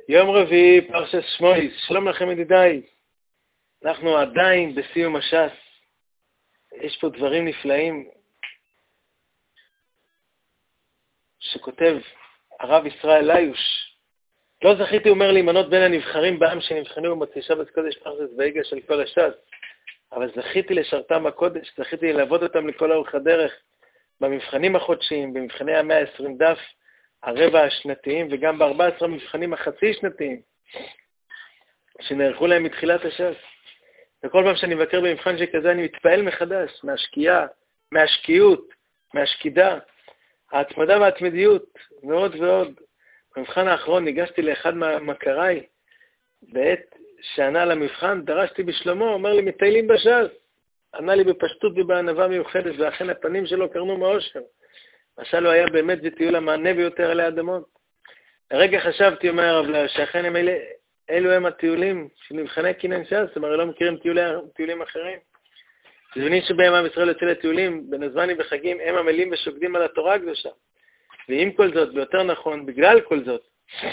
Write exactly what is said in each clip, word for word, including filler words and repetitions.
יום רביעי, פרשת שמואל. שלום לכם ידידיי. אנחנו עדיין בסיום הש"ס. יש פה דברים נפלאים שכותב הרב ישראל ליוש. לא זכיתי, אומר, להימנות בין הנבחרים בעם שנבחנו במוצאי שבת קודש פרשת ויגש של כל הש"ס, אבל זכיתי לשרתם בקודש, זכיתי ללוות אותם לכל אורך הדרך, במבחנים החודשיים, במבחני המאה העשרים דף, הרבע השנתיים, וגם ב-ארבעה עשר מבחנים החצי שנתיים, שנערכו להם מתחילת הש"ס. וכל פעם שאני מבקר במבחן שכזה, אני מתפעל מחדש, מהשקיעה, מהשקיעות, מהשקידה, ההתמדה וההתמדיות, מאוד ועוד. במבחן האחרון ניגשתי לאחד מהמכריי, בעת שענה למבחן, דרשתי בשלמה, אומר לי, מטיילים בש"ס. ענה לי בפשטות ובענווה מיוחדת, ואכן הפנים שלו קרנו מאושר. משל הוא היה באמת בטיול המענה ביותר עלי אדמות. לרגע חשבתי, אומר הרב לאו, שאכן הם אלה, אלו הם הטיולים של מבחני קינן ש"ס, זאת אומרת, לא מכירים טיולי, טיולים אחרים. בזמנים שבהם עם ישראל יוצא לטיולים, בין הזמנים וחגים, הם עמלים ושוקדים על התורה הקדושה. ועם כל זאת, ביותר נכון, בגלל כל זאת,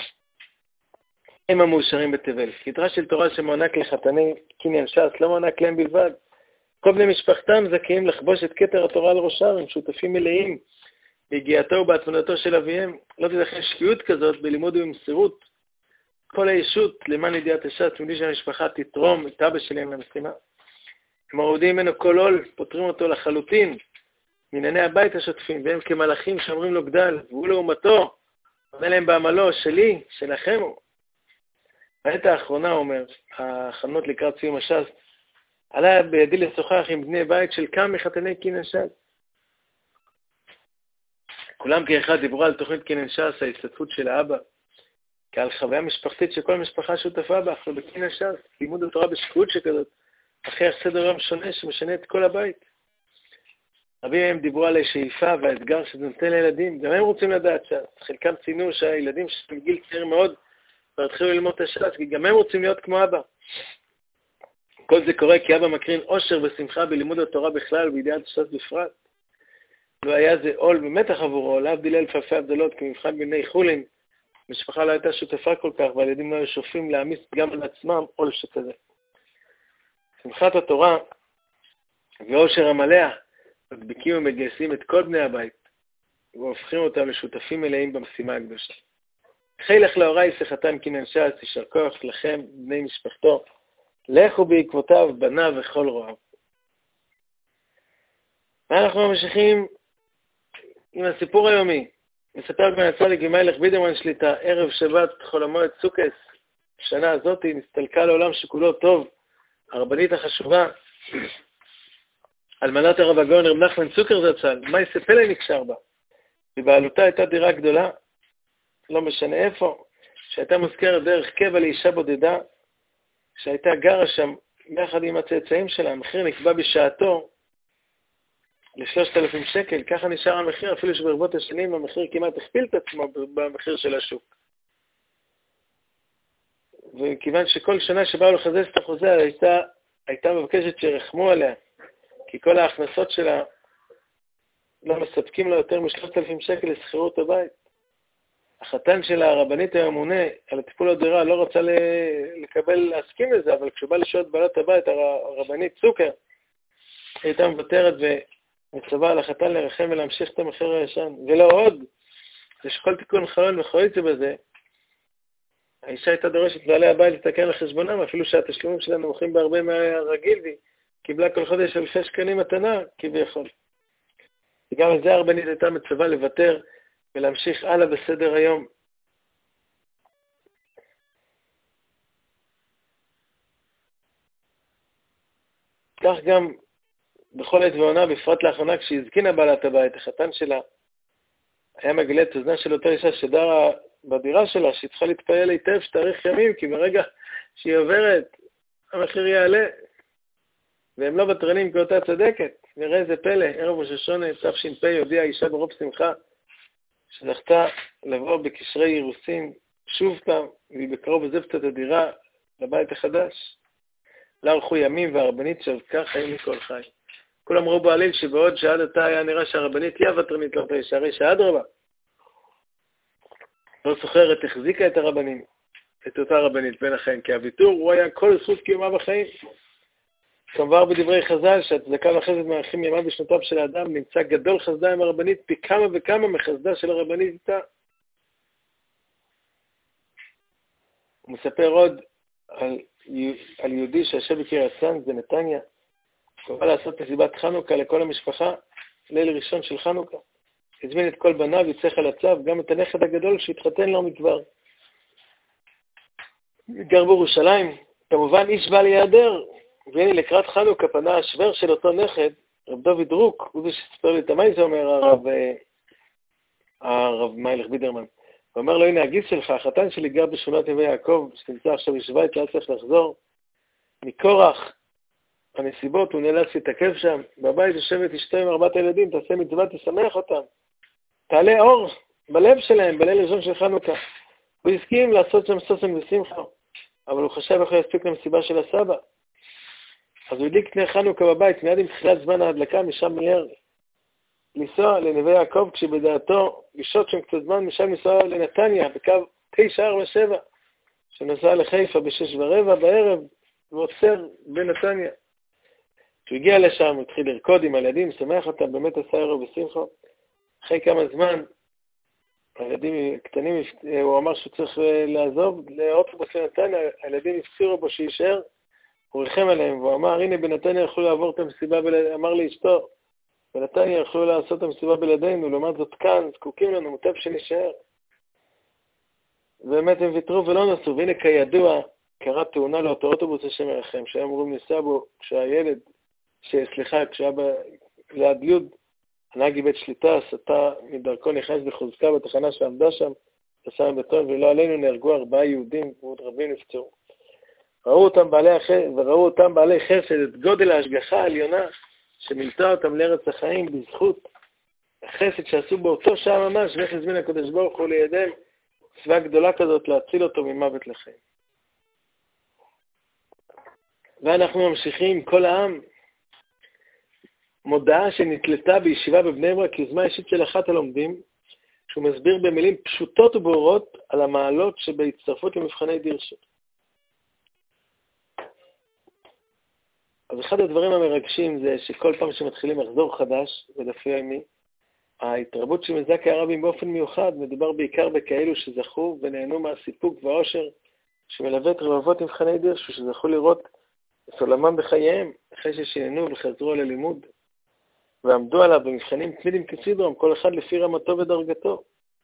הם המאושרים בתבל. סדרה של תורה שמוענק לחתני קינן ש"ס, לא מוענק להם בלבד. כל בני משפחתם זכאים לחבוש את כתר התורה על ראשם, הם שותפים מלאים בהגיעתו ובהתמדתו של אביהם. לא תזכה שקיעות כזאת בלימוד ובמסירות כל הישות למען ידיעת הש"ס, מבלי שהמשפחה תתרום את אבא שלהם למשימה. הם מורידים ממנו כל עול, פותרים אותו לחלוטין מענייני הבית השוטפים, והם כמלאכים שאומרים לו גדל, והוא לעומתו, אומר להם בעמלו, שלי, שלכם הוא. בעת האחרונה, אומר, ההכנות לקראת סיום הש"ס, עלה בידי לשוחח עם בני בית של כמה מחתני קינן ש"ס. כולם כאחד דיברו על תוכנית קינן ש"ס, ההשתתפות של האבא, כעל חוויה משפחתית שכל משפחה שותפה בה, אנחנו בקינן ש"ס, לימוד התורה בשקעות שכזאת, אחרי סדר יום שונה שמשנה את כל הבית. רבים מהם דיברו על השאיפה והאתגר שזה נותן לילדים, גם הם רוצים לדעת ש"ס. חלקם ציינו שהילדים שהם גיל צעיר מאוד, והתחילו ללמוד את הש"ס, כי גם הם רוצים להיות כמו אבא. כל זה קורה כי אבא מקרין אושר ושמחה בלימוד התורה בכלל ובידיעת הש"ס בפרט. לא היה זה עול ומתח עבורו, להבדיל אלף אלפי הבדלות, כמבחן בני חולין, משפחה לא הייתה שותפה כל כך, והילדים לא היו שופים להעמיס גם על עצמם עול שכזה. שמחת התורה ואושר המלאה, מדביקים ומגייסים את כל בני הבית, והופכים אותם לשותפים מלאים במשימה הקדושה. חילך להוריי שיחתם קינן ש"ס, יישר כוח לכם, בני משפחתו, לכו בעקבותיו, בניו וכל רועיו. ואנחנו ממשיכים עם הסיפור היומי. מספר בן הצדיק גמליאל בידרמן שליטה, ערב שבת חול המועד סוכות, השנה הזאת נסתלקה לעולם שכולו טוב, הרבנית החשובה, אלמנת הרב הגאון רב נחמן צוקר זצ"ל, מה יספלה נקשר בה. בבעלותה הייתה דירה גדולה, לא משנה איפה, שהייתה מוזכרת דרך קבע לאישה בודדה, שהייתה גרה שם יחד עם הצאצאים שלה. המחיר נקבע בשעתו ל-שלושת אלפים שקל, ככה נשאר המחיר, אפילו שברבות השנים המחיר כמעט הכפיל את עצמו במחיר של השוק. וכיוון שכל שנה שבאו לחזש את החוזה, הייתה, הייתה מבקשת שרחמו עליה, כי כל ההכנסות שלה לא מספקים לה יותר מ-שלושת אלפים שקל לשכירות הבית. החתן של הרבנית הממונה על הטיפול הדירה לא רצה לקבל, להסכים לזה, אבל כשהוא בא לשאול את בעלת הבית, הרבנית צוקר, הייתה מוותרת ומצווה על החתן לרחם ולהמשיך את המחיר הישן. ולא עוד, זה שכל תיקון חלון וכיוצא בזה, האישה הייתה דורשת בעלי הבית לתקן לחשבונם, אפילו שהתשלומים שלנו נמוכים בהרבה מהרגיל, והיא קיבלה כל חודש אלפי שקלים מתנה כביכול. וגם על זה הרבנית הייתה מצווה לוותר ולהמשיך הלאה בסדר היום. כך גם בכל עת ועונה, בפרט לאחרונה, כשהזקינה בעלת הבית, החתן שלה, היה מגלה את אוזנה של אותה אישה שדרה בדירה שלה, שהיא צריכה להתפעל היטב שתאריך ימים, כי ברגע שהיא עוברת, המחיר יעלה, והם לא בטרנים כאותה צדקת. נראה איזה פלא, ערב ראש השונה, תש"פ, הודיעה האישה ברוב שמחה, שזכתה לבוא בקשרי אירוסין שוב פעם, והיא בקרוב עוזבת את הדירה לבית החדש. לא הלכו ימים והרבנית שבקה חיים מכל חי. כולם ראו בעליל שבעוד שעד עתה היה נראה שהרבנית היא הוותרנית לא תהיה, שהרי שעד רבה. לא סוחרת החזיקה את הרבנים, את אותה רבנית בין החיים, כי הוויתור הוא היה כל זכות קיומה בחיים. כמובן בדברי חז"ל שהצדקה והחסד מארחים ימיו ושנותיו של האדם, נמצא גדול חסדה עם הרבנית פי כמה וכמה מחסדה של הרבנית איתה. הוא מספר עוד על, על יהודי שישב בקריית צאנז בנתניה, הוא בא לעשות מסיבת חנוכה לכל המשפחה, ליל ראשון של חנוכה. הזמין את כל בניו, יצא חלציו, גם את הנכד הגדול שהתחתן לו מכבר. גר בירושלים, כמובן איש בא להיעדר, והנה לקראת חנוכה פנה השוור של אותו נכד, רב דוד דרוק, הוא זה שספר לי את המי, זה אומר הרב, הרב מיילך בידרמן. הוא אומר לו, הנה הגיס שלך, החתן שלי גר בשכונת נווה יעקב, שנמצא עכשיו בשוויץ, לא צריך לחזור. מכורח הנסיבות, הוא נאלץ להתעכב שם, בבית יושבת אשתו עם ארבעת הילדים, תעשה מצווה, תשמח אותם. תעלה אור בלב שלהם, בליל ראשון של חנוכה. הוא הסכים לעשות שם סוסן ושמחה, אבל הוא חשב איך הוא יספיק למסיבה של הסבא. אז הוא הדליק נר חנוכה בבית, מיד עם תחילת זמן ההדלקה, משם מיהר לנסוע לנווה יעקב, כשבדעתו לשהות שם קצת זמן, משם לנסוע לנתניה, בקו תשע ארבע שבע, שנסע לחיפה בשש ורבע בערב, ועוצר בנתניה. כשהוא הגיע לשם, הוא התחיל לרקוד עם הילדים, שמח אותם, באמת עשה ערב בשמחה. אחרי כמה זמן, הילדים קטנים, הוא אמר שהוא צריך לעזוב לאוטובוס לנתניה, הילדים הפצירו בו שישאר, הוא ריחם עליהם, והוא אמר, הנה בנתניה יכלו לעבור את המסיבה, בלד... אמר לאשתו, בנתניה יכלו לעשות את המסיבה בלעדינו, לעומת זאת כאן, זקוקים לנו, מוטב שנשאר. באמת הם ויתרו ולא נסו, והנה כידוע, קרה תאונה לאותו אוטובוס השם ירחם, שהיה אמורים לנסוע בו, כשהילד, סליחה, כשהיה ליד ליוד, הנהג איבד שליטה, סטה מדרכו, נכנס בחוזקה בתחנה שעמדה שם, עשה בטון, ולא עלינו נהרגו ארבעה יהודים, ועוד רבים נפצעו. ראו אותם בעלי החסד, וראו אותם בעלי חסד, את גודל ההשגחה העליונה, שמילתה אותם לארץ החיים בזכות החסד שעשו באותו שעה ממש, ואיך הזמין הקדוש ברוך הוא לידיהם, צבא גדולה כזאת להציל אותו ממוות לחיים. ואנחנו ממשיכים, כל העם, מודעה שנתלתה בישיבה בבני ברק, יוזמה אישית של אחת הלומדים, שהוא מסביר במילים פשוטות וברורות על המעלות שבהצטרפות למבחני דירשו. אז אחד הדברים המרגשים זה שכל פעם שמתחילים מחזור חדש, בדף יומי, ההתרבות שמזכה הרבים באופן מיוחד, מדובר בעיקר בכאלו שזכו ונהנו מהסיפוק והאושר, שמלווה את רבבות מבחני דירשו, שזכו לראות את עולמם בחייהם, אחרי ששיננו וחזרו על הלימוד, ועמדו עליו במבחנים תמידים כסדרם, כל אחד לפי רמתו ודרגתו.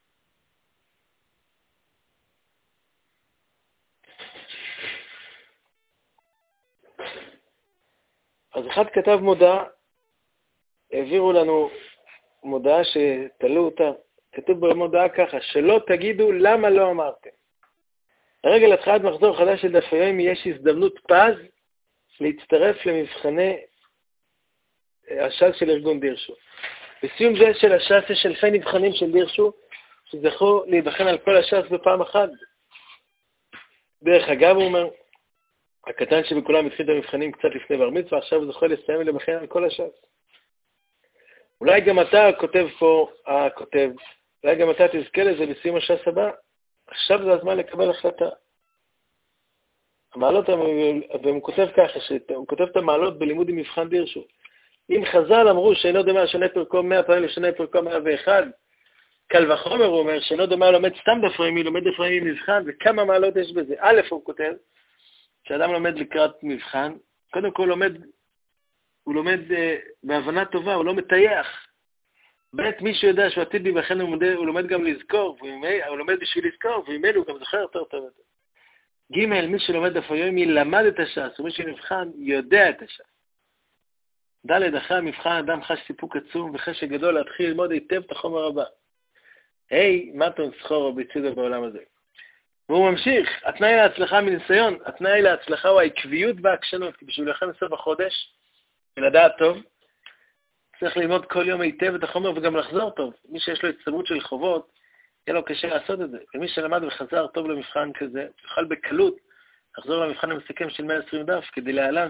אז אחד כתב מודעה, העבירו לנו מודעה שתלו אותה, כתוב במודעה ככה, שלא תגידו למה לא אמרתם. לרגל התחלת מחזור חדש של דף יומי יש הזדמנות פז להצטרף למבחני הש"ס של ארגון דירשו. בסיום זה של הש"ס יש אלפי נבחנים של דירשו שזכו להיבחן על כל הש"ס בפעם אחת. דרך אגב, הוא אומר, הקטן שבכולם התחיל את המבחנים קצת לפני בר מצווה, עכשיו הוא זוכה לסיים ולהיבחן על כל הש"ס. אולי גם אתה כותב פה, הכותב, אולי גם אתה תזכה לזה בסיום הש"ס הבא. עכשיו זה הזמן לקבל החלטה. המעלות, והוא כותב ככה, הוא כותב את המעלות בלימוד עם מבחן דירשו. אם חז"ל אמרו שאינו דומה לשנה פרקו מאה פעמים לשנה פרקו מאה ואחת, קל וחומר הוא אומר שאינו דומה לומד סתם דף יומי, לומד דף יומי מבחן, וכמה מעלות יש בזה. א', הוא כותב, כשאדם לומד לקראת מבחן, קודם כל לומד, הוא לומד uh, בהבנה טובה, הוא לא מטייח. ב', מישהו יודע שהוא עתיד להיבחן, הוא, הוא לומד גם לזכור, הוא לומד בשביל לזכור, וממילא הוא גם זוכר יותר טוב יותר. ג', מי שלומד דף יומי למד את הש"ס, ומי שנבחן יודע את הש"ס. ד', אחרי המבחן אדם חש סיפוק עצום וחשק גדול להתחיל ללמוד היטב את החומר הבא. היי, מתון סחורו בצידו בעולם הזה. והוא ממשיך, התנאי להצלחה מניסיון, התנאי להצלחה הוא העקביות והעקשנות, כי בשביל לכם בסוף החודש, ולדעת טוב, צריך ללמוד כל יום היטב את החומר וגם לחזור טוב. מי שיש לו הצטברות של חובות, יהיה לו קשה לעשות את זה. ומי שלמד וחזר טוב למבחן כזה, יוכל בקלות לחזור למבחן המסכם של מאה ועשרים דף כדי להעלן.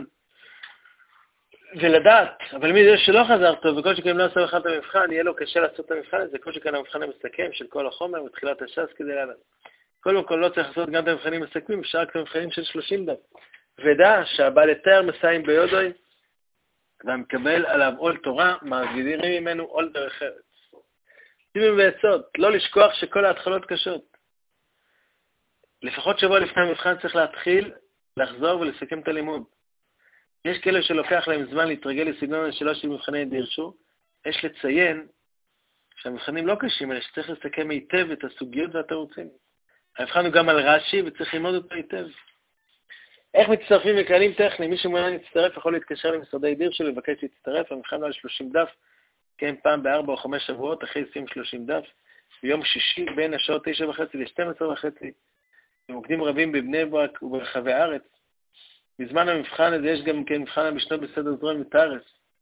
ולדעת, אבל מי זה שלא חזר טוב, וכל שכן לא עשה בכלל את המבחן, יהיה לו קשה לעשות את המבחן הזה, כל שכן המבחן המסכם של כל החומר, מתחילת הש"ס כדי להעלן. קודם כל לא צריך לעשות גם את המבחנים מסכמים, אפשר רק את המבחנים של שלושים דף. ודע שהבעל היתר מסיים ביודוי, והמקבל עליו עול תורה, מעבירים ממנו עול דרך ארץ. טיפים ועצות, לא לשכוח שכל ההתחלות קשות. לפחות שבוע לפני המבחן צריך להתחיל, לחזור ולסכם את הלימוד. יש כאלה שלוקח להם זמן להתרגל לסגנון שלו של מבחני דרשו, יש לציין שהמבחנים לא קשים, אלא שצריך לסכם היטב את הסוגיות והתירוצים. המבחן הוא גם על רש"י וצריך ללמוד אותו היטב. איך מצטרפים לכללים טכניים? מי שמעוניין להצטרף יכול להתקשר למשרדי דרשו ולבקש להצטרף. המבחן הוא על שלושים דף, כן, פעם בארבע או חמש שבועות, אחרי סיום שלושים דף, ביום שישי בין השעות תשע וחצי ל-שתים עשרה וחצי, במוקדים רבים בבני ברק וברחבי הארץ. בזמן המבחן הזה יש גם כן מבחן המשנות בסדר זרוע ותארס,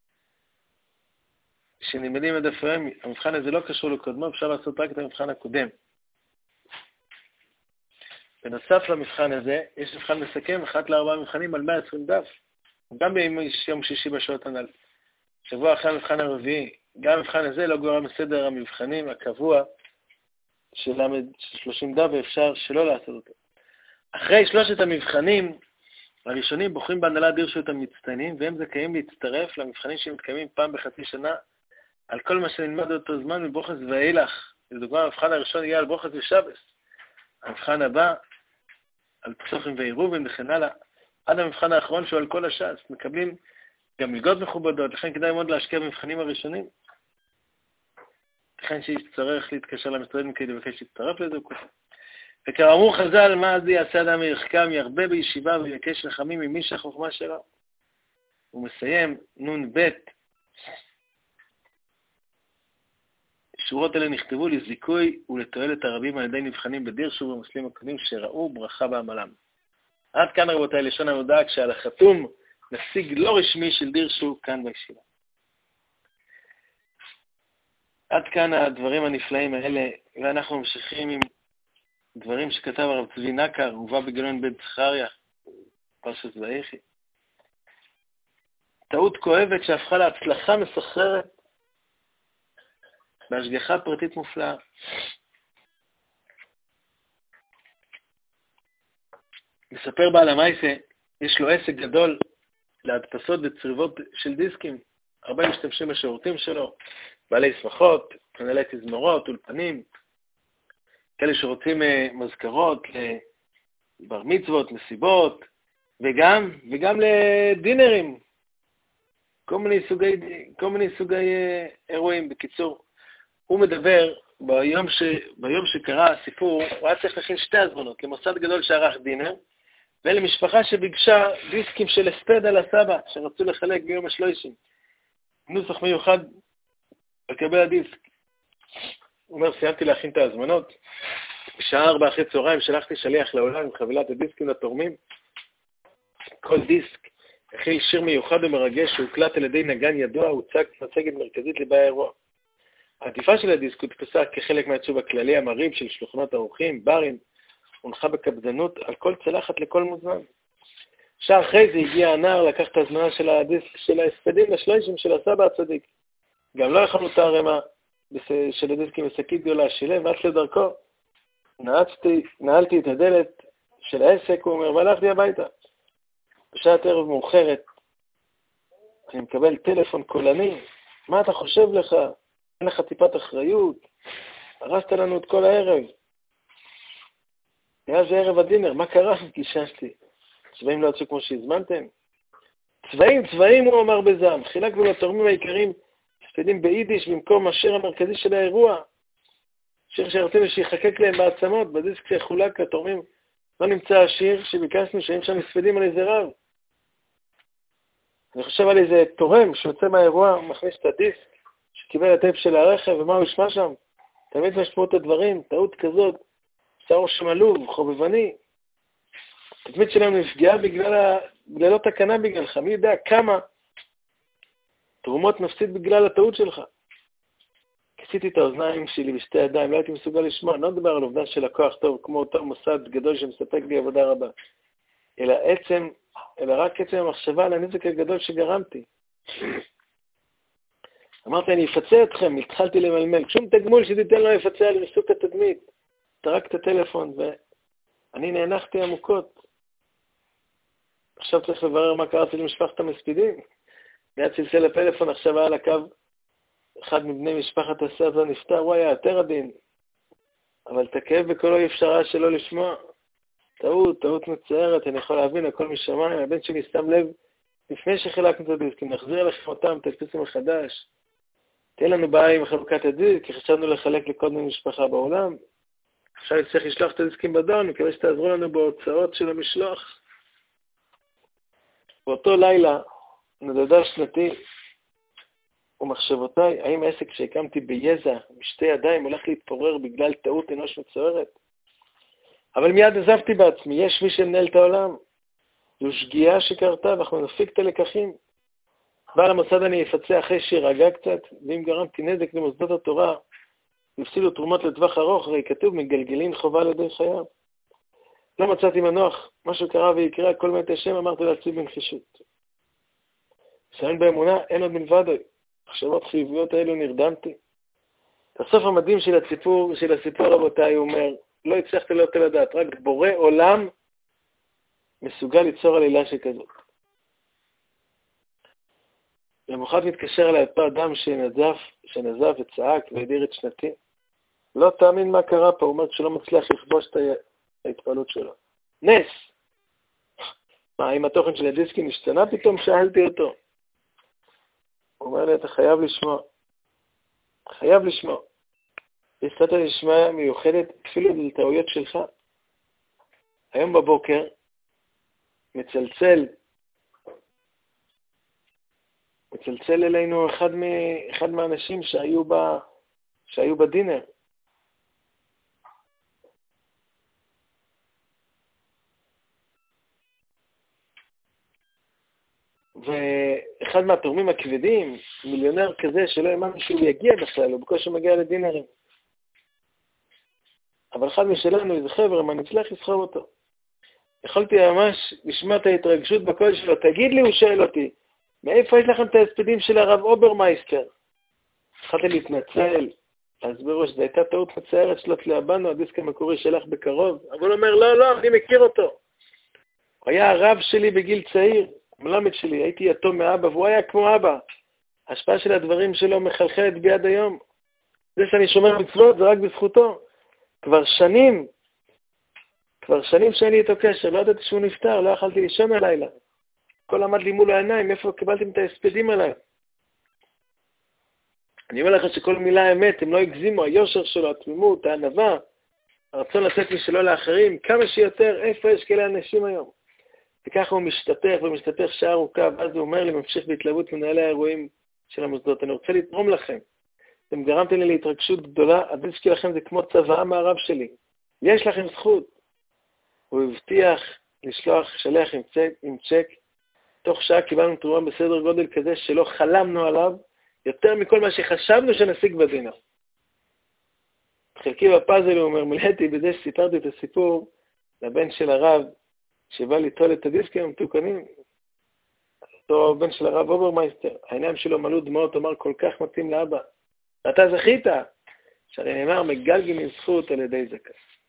שנלמדים עד אפרים. המבחן הזה לא קשור לקודמו, אפשר לעשות רק את המבחן הקודם. בנוסף למבחן הזה, יש מבחן מסכם, אחת לארבעה מבחנים על מאה ועשרים דף, גם ביום שישי בשעות הנ"ל. שבוע אחרי המבחן הרביעי, גם המבחן הזה לא גורם מסדר המבחנים הקבוע של שלושים דף, ואפשר שלא לעשות אותו. אחרי שלושת המבחנים הראשונים, בוחרים בהנהלת דרשו את המצטיינים, והם זכאים להצטרף למבחנים שמתקיימים פעם בחצי שנה, על כל מה שנלמד אותו זמן מבוכס ואילך. לדוגמה, המבחן הראשון יהיה על בוכס ושבס. המבחן הבא, על פסוחים ועירובים וכן הלאה, עד המבחן האחרון שהוא על כל הש"ס. מקבלים גם מלגות מכובדות, לכן כדאי מאוד להשקיע במבחנים הראשונים. לכן שיצטרך להתקשר למשרדים כדי לבקש להצטרף לזה. וכאמור חז"ל, מה זה יעשה אדם יחכם, ירבה בישיבה ויבקש לחמים ממי שהחוכמה שלו. הוא מסיים, נון בית. שורות אלה נכתבו לזיכוי ולתועלת הרבים על ידי נבחנים בדרשו ובמסלים הקודמים שראו ברכה בעמלם. עד כאן רבותיי לשון המודעה, כשעל החתום נשיג לא רשמי של דרשו כאן בישיבה. עד כאן הדברים הנפלאים האלה, ואנחנו ממשיכים עם דברים שכתב הרב צבי נקר, הובא בגאון בן זכריה, פרשת ויחי. טעות כואבת שהפכה להצלחה מסחררת, בהשגחה פרטית מופלאה. מספר בעל המייסה, יש לו עסק גדול להדפסות וצריבות של דיסקים. הרבה משתמשים בשירותים שלו, בעלי שמחות, מנהלי תזמורות, אולפנים, כאלה שרוצים מזכרות לבר מצוות, מסיבות, וגם, וגם לדינרים, כל מיני סוגי, כל מיני סוגי אירועים. בקיצור, הוא מדבר, ביום, ש, ביום שקרה הסיפור, הוא היה צריך להכין שתי הזמנות, למוסד גדול שערך דינר, ולמשפחה שביקשה דיסקים של הספד על הסבא, שרצו לחלק ביום השלושים. נוסח מיוחד לקבל הדיסק. הוא אומר, סיימתי להכין את ההזמנות, בשעה ארבע אחרי צהריים שלחתי שליח לעולם עם חבילת הדיסקים לתורמים. כל דיסק הכיל שיר מיוחד ומרגש שהוקלט על ידי נגן ידוע, הוצג מצגת מרכזית לבעי האירוע. העטיפה של הדיסק הודפסה כחלק מהעיצוב הכללי המרהיב של שולחנות האורחים, ברים, הונחה בקפדנות על כל צלחת לכל מוזמן. שעה אחרי זה הגיע הנער לקח את הזמנה של הדיסק של ההספדים לשלושים של הסבא הצדיק. גם לא יכולנו את הרמה של הדיסקים בשקית גדולה, שילם ועד לדרכו. נעצתי, נעלתי את הדלת של העסק, הוא אומר, והלכתי הביתה. בשעת ערב מאוחרת, אני מקבל טלפון קולני, מה אתה חושב לך? אין לך טיפת אחריות, הרסת לנו את כל הערב. היה זה ערב הדינר, מה קרה? גיששתי. צבעים לא יצאו כמו שהזמנתם? צבעים, צבעים, הוא אמר בזעם. חילקנו לתורמים העיקרים, ספדים ביידיש במקום השיר המרכזי של האירוע. שיר שרצינו שיחקק להם בעצמות, בדיסק שחולק לתורמים. לא נמצא השיר שביקשנו שהם שם ספדים על איזה רב. אני חושב על איזה תורם שיוצא מהאירוע, הוא מכניס את הדיסק, שקיבל את הטייפ של הרכב, ומה הוא ישמע שם? תמיד משמעו את הדברים, טעות כזאת, שעור שם עלוב, חובבני. התדמית שלנו נפגעה בגלל, בגלל לא תקנה בגללך. מי יודע כמה תרומות נפסיד בגלל הטעות שלך. כיסיתי את האוזניים שלי בשתי ידיים, לא הייתי מסוגל לשמוע, לא מדבר על עובדה של הכוח טוב, כמו אותו מוסד גדול שמספק לי עבודה רבה, אלא עצם, אלא רק עצם המחשבה על הנזק הגדול שגרמתי. אמרתי, אני אפצה אתכם, התחלתי למלמל, שום תגמול שתיתן לו יפצה על ריסוק התדמית. תרק את הטלפון אני נאנחתי עמוקות. עכשיו צריך לברר מה קראתי למשפחת המספידים. מיד צלצל לפלאפון, עכשיו היה על הקו, אחד מבני משפחת הסבא נפטר, הוא היה יותר עדין. אבל את הכאב בקולו אי אפשרה שלא לשמוע. טעות, טעות מצערת, אני יכול להבין, הכל משמיים. הבן שלי שם לב, לפני שחילקנו את הדיסקים, נחזיר לכם אותם, תדפיסו מחדש. תהיה לנו בעיה עם חלוקת הדיסק, כי חשבנו לחלק לכל מיני משפחה בעולם. עכשיו נצטרך לשלוח את הדיסקים בדואר, מקווה שתעזרו לנו בהוצאות של המשלוח. באותו לילה, נדדה שנתי, ומחשבותיי, האם העסק שהקמתי ביזע, בשתי ידיים, הולך להתפורר בגלל טעות אנוש מצוערת? אבל מיד עזבתי בעצמי, יש מי שמנהל את העולם. זו שגיאה שקרתה, ואנחנו נפיק את הלקחים. בעל המוסד אני אפצה אחרי שירגע קצת, ואם גרמתי נזק למוסדות התורה, יפסילו תרומות לטווח ארוך, הרי כתוב, מגלגלים חובה לידי חייו. לא מצאתי מנוח, משהו קרה ויקרה, כל מת השם, אמרתי לעצמי בנחישות. סיים באמונה, אין עוד מלבד, מחשבות חיוביות האלו נרדמתי. בסוף המדהים של הסיפור, של הסיפור רבותיי, הוא אומר, לא הצלחתי לא לדעת, רק בורא עולם מסוגל ליצור עלילה שכזאת. למחרת מתקשר אליי אותו אדם שנזף, שנזף וצעק והדיר את שנתי. לא תאמין מה קרה פה, הוא אומר שלא מצליח לכבוש את ההתפעלות שלו. נס! מה, אם התוכן של הדיסקים השתנה פתאום? שאלתי אותו. הוא אומר לי, אתה חייב לשמוע. חייב לשמוע. יסתת לשמוע מיוחדת אפילו לטעויות שלך. היום בבוקר מצלצל מצלצל אלינו אחד, מ, אחד מהאנשים שהיו, ב, שהיו בדינר. ואחד מהתורמים הכבדים, מיליונר כזה שלא האמנו שהוא יגיע בכלל, הוא בקושי מגיע לדינרים. אבל אחד משלנו, איזה חבר'ה, מה נצליח לסחוב אותו. יכולתי ממש לשמוע את ההתרגשות בקול שלו, תגיד לי, הוא שואל אותי, מאיפה יש לכם את ההספדים של הרב אוברמייסטר? התחלתי להתנצל, להסביר לו שזו הייתה טעות מצערת שלו תלויה בנו, הדיסק המקורי שלך בקרוב. אבל הוא אומר, לא, לא, אני מכיר אותו. הוא היה הרב שלי בגיל צעיר, המלמד שלי, הייתי יתום מאבא, והוא היה כמו אבא. ההשפעה של הדברים שלו מחלחלת ביד היום. זה שאני שומר מצוות זה רק בזכותו. כבר שנים, כבר שנים שאני איתו קשר, לא ידעתי שהוא נפטר, לא יכלתי לישון הלילה. הכל עמד לי מול העיניים, איפה קיבלתם את ההספדים עליי? אני אומר לך שכל מילה אמת, הם לא הגזימו, היושר שלו, התמימות, הענווה, הרצון לתת משלו לאחרים, כמה שיותר, איפה יש כאלה אנשים היום? וככה הוא משתתך ומשתתך שעה ארוכה, ואז הוא אומר לי, ממשיך בהתלהבות מנהלי האירועים של המוסדות, אני רוצה לתרום לכם. אתם גרמתם לי להתרגשות גדולה, הדיסק שלכם זה כמו צוואה מהרב שלי. יש לכם זכות. הוא הבטיח לשלוח שלח עם צ'ק, עם צ'ק. תוך שעה קיבלנו תרומה בסדר גודל כזה שלא חלמנו עליו, יותר מכל מה שחשבנו שנשיג בדינר. חלקי בפאזל הוא אומר, מלאתי בזה שסיפרתי את הסיפור לבן של הרב, שבא ליטול את הדיסקים המתוקנים. אותו בן של הרב אוברמייסטר, העיניים שלו מלאו דמעות, אמר כל כך מתאים לאבא. ואתה זכית, שהרי נאמר מגלגלים עם זכות על ידי זכאי.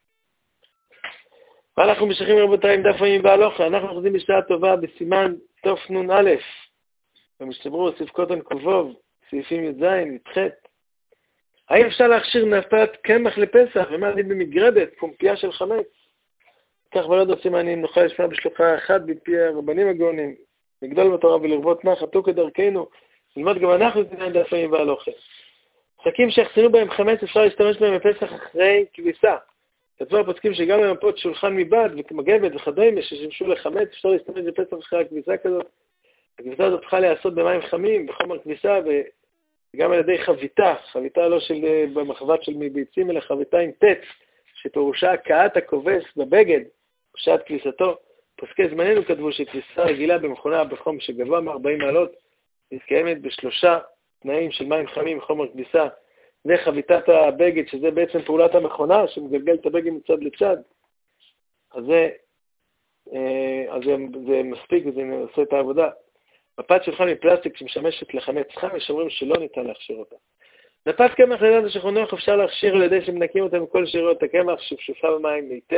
ואנחנו משכים רבותיי עם דף הימים והלוכה, אנחנו חוזרים בשעה טובה בסימן תוף נון א', ומשתברו ספקות הנקובוב, סעיפים י"ז, י"ח. האם אפשר להכשיר נפת קמח לפסח, ומה עדיף במגרדת, פומפייה של חמץ? כך ולא דו סימנים נוכל לשמוע בשלוחה אחת בפי הרבנים הגאונים, לגדול בתורה ולרבות מה חטאו כדרכנו, ללמוד גם אנחנו את דף הימים והלוכה. שקים שיחסנו בהם חמץ אפשר להשתמש בהם בפסח אחרי כביסה. כתבו הפוסקים שגם למפות שולחן מבד ומגבת וכדומה ששימשו לחמץ, אפשר להשתמש בפסח אחרי הכביסה כזאת. הכביסה הזאת צריכה להיעשות במים חמים, בחומר כביסה, וגם על ידי חביתה, חביתה לא של, במחבת של מביצים, אלא חביתה עם טץ, שפירושה הקעת הכובס בבגד, בשעת כביסתו. פוסקי זמננו כתבו שכביסה רגילה במכונה בחום שגבוה מ-ארבעים מעלות, מתקיימת בשלושה תנאים של מים חמים, חומר כביסה, וחביתת הבגד, שזה בעצם פעולת המכונה, שמגלגל את הבגד מצד לצד. אז זה, אז זה, זה מספיק וזה עושה את העבודה. מפת שולחן מפלסטיק שמשמשת לחמץ חם, יש אומרים שלא ניתן להכשיר אותה. מפת קמח לידת השכונוך אפשר להכשיר על ידי שמנקים אותה מכל שאריות הקמח, שפשופה במים היטב,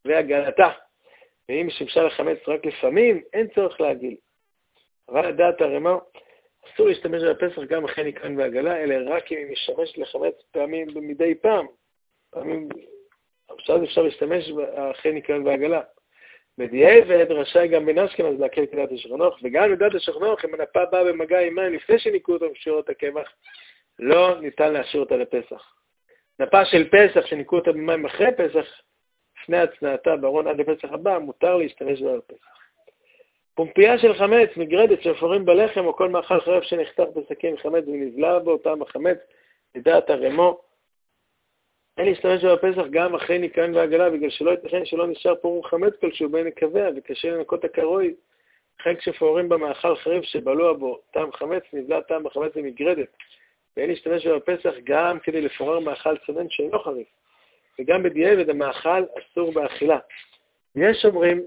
והגלתה. ואם שימשה לחמץ רק לפעמים, אין צורך להגיל. אבל לדעת הרמ"א, אסור להשתמש בפסח גם אחרי ניקיון והגלה, אלא רק אם היא משמש לחמץ פעמים מדי פעם. פעמים, עכשיו אפשר להשתמש אחרי ניקיון והגלה. בדיעבד רשאי גם בן אשכנז להקל כדת השכנוך, וגם בדת השכנוך, אם הנפה באה במגע עם מים לפני שניקו אותו משירות הקמח, לא ניתן להשאיר אותה לפסח. נפה של פסח שניקו אותה במים אחרי פסח, לפני הצנעתה בארון עד לפסח הבא, מותר להשתמש בה בפסח. פומפייה של חמץ, מגרדת שאפורים בלחם או כל מאכל חרב שנחתך בסכין חמץ ונבלע בו אותם החמץ, לדעת הרמ"א, אין להשתמש בה בפסח גם אחרי ניקיון והגלה, בגלל שלא ייתכן שלא נשאר פורום חמץ כלשהו בין נקביה, וקשה לנקות הקרוי, לכן כשפורים במאכל חריף שבלוע בו טעם חמץ, נבלע טעם בחמץ ומגרדת, ואין להשתמש בה בפסח גם כדי לפורר מאכל צונן שאינו חריף, וגם בדיעבד המאכל אסור באכילה. יש אומרים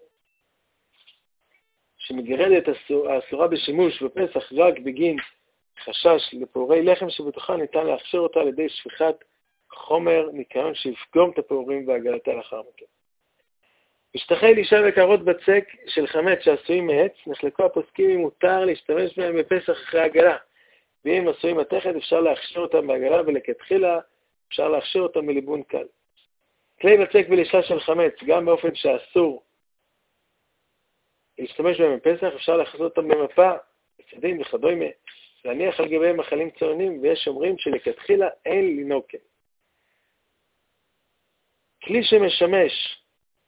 שמגרדת האסורה בשימוש בפסח רק בגין חשש לפעורי לחם שבתוכה ניתן להכשיר אותה על ידי שפיכת חומר ניקיון שיפגום את הפעורים והגלתה לאחר מכן. משטחי לישה וקרות בצק של חמץ שעשויים מעץ, נחלקו הפוסקים אם מותר להשתמש בהם בפסח אחרי הגלה, ואם עשויים מתכת אפשר להכשיר אותם בהגלה, ולכתחילה אפשר להכשיר אותם מליבון קל. כלי בצק ולישה של חמץ, גם באופן שאסור להשתמש בהם בפסח, אפשר להחזות אותם במפה, בצדים וכדומה, להניח על גביהם מחלים צוננים, ויש אומרים שלכתחילה אין לנהוג כן. כלי שמשמש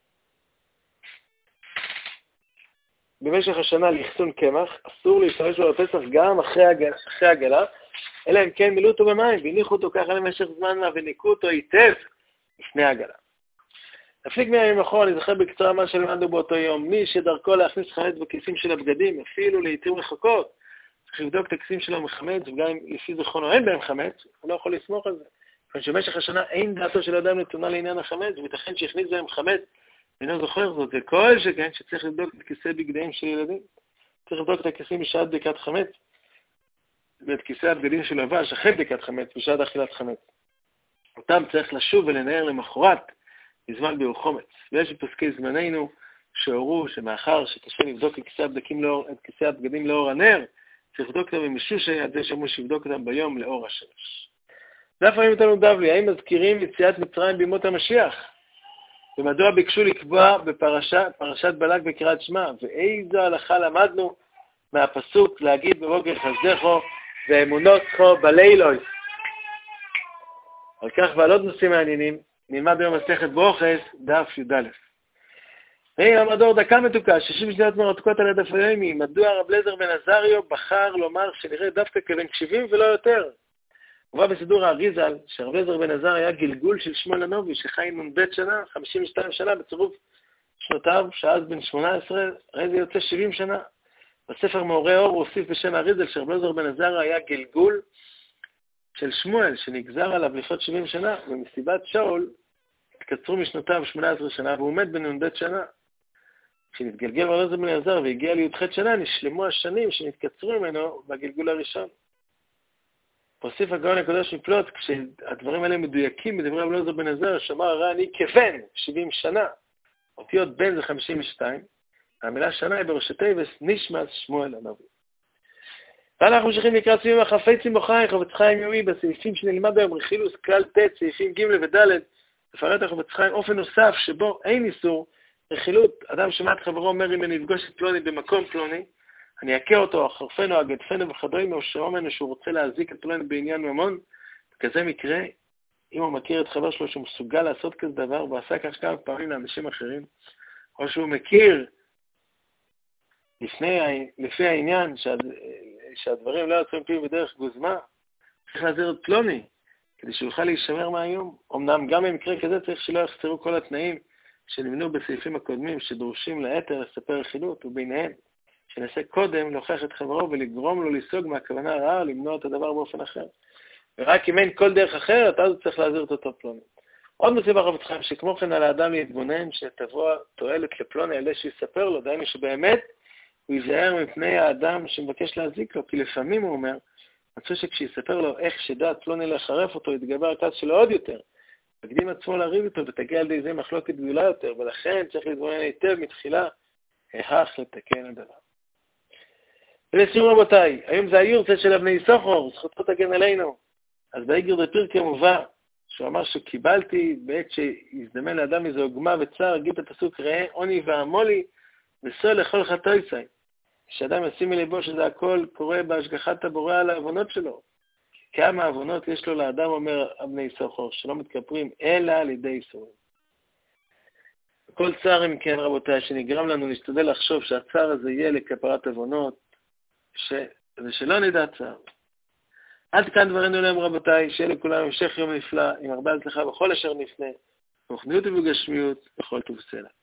במשך השנה לאחסון קמח, אסור להשתמש בו בפסח גם אחרי הגלה, אחרי הגלה, אלא אם כן מילאו אותו במים, והניחו אותו ככה למשך זמן מה, וניקו אותו היטב לפני הגלה. נפליג מהימים אחורה, אני זוכר בקצרה מה שלמדנו באותו יום, מי שדרכו להכניס חמץ בכיסים של הבגדים, אפילו לעתים רחוקות, צריך לבדוק את הכיסים שלו מחמץ, וגם אם לפי זכרונו אין בהם חמץ, הוא לא יכול לסמוך על זה. כיוון שבמשך השנה אין דעתו של אדם נתונה לעניין החמץ, וייתכן שהכניס בהם חמץ, ואינו זוכר זאת, וכל שכן שצריך לבדוק את כיסי בגדיהם של ילדים, צריך לבדוק את הכיסים בשעת בדיקת חמץ, ואת כיסי הבגדים של לבש אחרי בדיקת חמץ, בשעת אכילת חמץ. אותם צריך לשוב ולנער למחרת, בזמן ביאור חומץ. ויש בפסקי זמננו שהורו שמאחר שקשה לבדוק את כיסי הבגדים לאור, את כיסי הבגדים לאור הנר, צריך לבדוק אותם במישוש עד זה שאמרו שיבדוק אותם ביום לאור השמש. דף רואים אותנו דבלי, האם מזכירים יציאת מצרים בימות המשיח? ומדוע ביקשו לקבוע בפרשת פרשת בלק בקריאת שמע? ואיזו הלכה למדנו מהפסוק להגיד בבוקר חסדךו ואמונות כה בלילוי. על כך ועל עוד נושאים מעניינים, נלמד היום מסכת ברוכס, דף י"א. הנה המדור דקה מתוקה, שישים שניות מרתקות על הדף היומי, מדוע רב אליעזר בן עזריו בחר לומר שנראה דווקא כבן שבעים ולא יותר? הובא בסידור האריזל, שרב אליעזר בן עזריה היה גלגול של שמואל הנביא, שחי נ"ב שנה, חמישים ושתיים שנה, בצירוף שנותיו, שאז בן שמונה עשרה, הרי זה יוצא שבעים שנה. בספר מאורי אור הוא הוסיף בשם האריזל, שרב אליעזר בן עזריה היה גלגול של שמואל, שנגזר עליו לחיות שבעים שנה, ומסיבת שאול התקצרו משנותיו שמונה עשרה שנה, והוא מת בנ"ב שנה. כשנתגלגל רב אליעזר בן עזריה והגיע לי"ח שנה, נשלמו השנים שנתקצרו ממנו בגלגול הראשון. פוסיף הגאון הקדוש מפלוט, כשהדברים האלה מדויקים מדברי רב אליעזר בן עזריה, שאמר הרי אני כבן שבעים שנה, אותיות בן זה חמישים ושתיים, המילה שנה היא בראשי תיבס נשמת שמואל הנביא. ואנחנו ממשיכים לקראת סיום החפצים בוחייך חפץ חיים יומי בסעיפים שנלמד היום רכילוס כלל ט' סעיפים ג' וד' לפרט החפץ חיים אופן נוסף שבו אין איסור רכילות. אדם שמעת חברו אומר אם אני אפגוש את פלוני במקום פלוני, אני אכה אותו, אחרפנו, אגדפנו וחדרינו, או שאומנו שהוא רוצה להזיק את פלוני בעניין ממון. בכזה מקרה, אם הוא מכיר את חבר שלו שהוא מסוגל לעשות כזה דבר, ועשה כך כמה פעמים לאנשים אחרים, או שהוא מכיר לפני, לפי העניין שהד, שהדברים לא יוצאים פיו בדרך גוזמה, צריך להזהיר את פלוני, כדי שהוא יוכל להישמר מהיום. אמנם גם במקרה כזה צריך שלא יחסרו כל התנאים שנמנו בסעיפים הקודמים שדרושים ליתר לספר רכילות, וביניהם שנעשה קודם להוכיח את חברו ולגרום לו לסוג מהכוונה הרעה, למנוע את הדבר באופן אחר. ורק אם אין כל דרך אחרת, אז הוא צריך להזהיר את אותו פלוני. עוד מסיבה חפץ חיים, שכמו כן על האדם להתבונן שתבוא תועלת לפלוני על זה שיספר לו, דיינו שבאמת הוא ייזהר מפני האדם שמבקש להזיק לו, כי לפעמים הוא אומר, מצוי שכשיספר לו איך שדעת פלוני לחרף אותו, יתגבר הכעס שלו עוד יותר, מקדים עצמו לריב איתו, ותגיע על ידי זה מחלוקת גדולה יותר, ולכן צריך להתבונן היטב מתחילה, איך לתקן הדבר. ולסיום רבותיי, היום זה היורצה של אבני יששכר, זכותו תגן עלינו. אז באיגר דפרקי מובא, שהוא אמר שקיבלתי בעת שהזדמן לאדם איזו עוגמה וצער, הגיד את הפסוק, ראה עוני ועמולי, וסול לכל חטאיי. שאדם ישים מלבו שזה הכל קורה בהשגחת הבורא על העוונות שלו. כמה עוונות יש לו לאדם, אומר אבני יששכר, שלא מתכפרים אלא על ידי ייסורים. כל צער, אם כן רבותיי, שנגרם לנו להשתדל לחשוב שהצער הזה יהיה לכפרת עוונות, ש... ושלא נדע צער. עד כאן דברנו להם רבותיי, שיהיה לכולם המשך יום נפלא, עם הרבה הצלחה בכל אשר נפנה, ברוחניות ובגשמיות, בכל טוב סלע.